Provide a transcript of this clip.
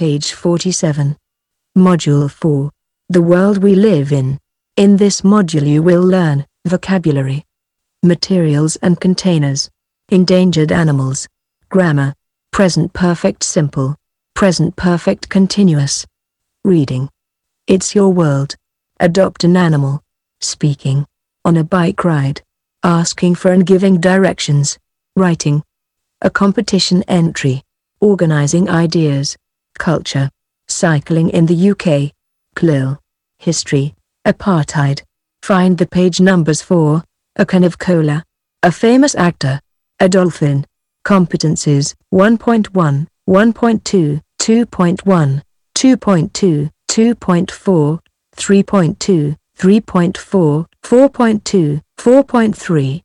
page 47. Module 4. The world we live in. In this module you will learn vocabulary, materials and containers, endangered animals, grammar, present perfect simple, present perfect continuous, reading. It's your world. Adopt an animal, speaking, on a bike ride, asking for and giving directions, writing, a competition entry, organizing ideas, culture, cycling in the UK, CLIL, history, apartheid, find the page numbers for, a can of cola, a famous actor, a dolphin, competencies, 1.1, 1.2, 2.1, 2.2, 2.4, 3.2, 3.4, 4.2, 4.3,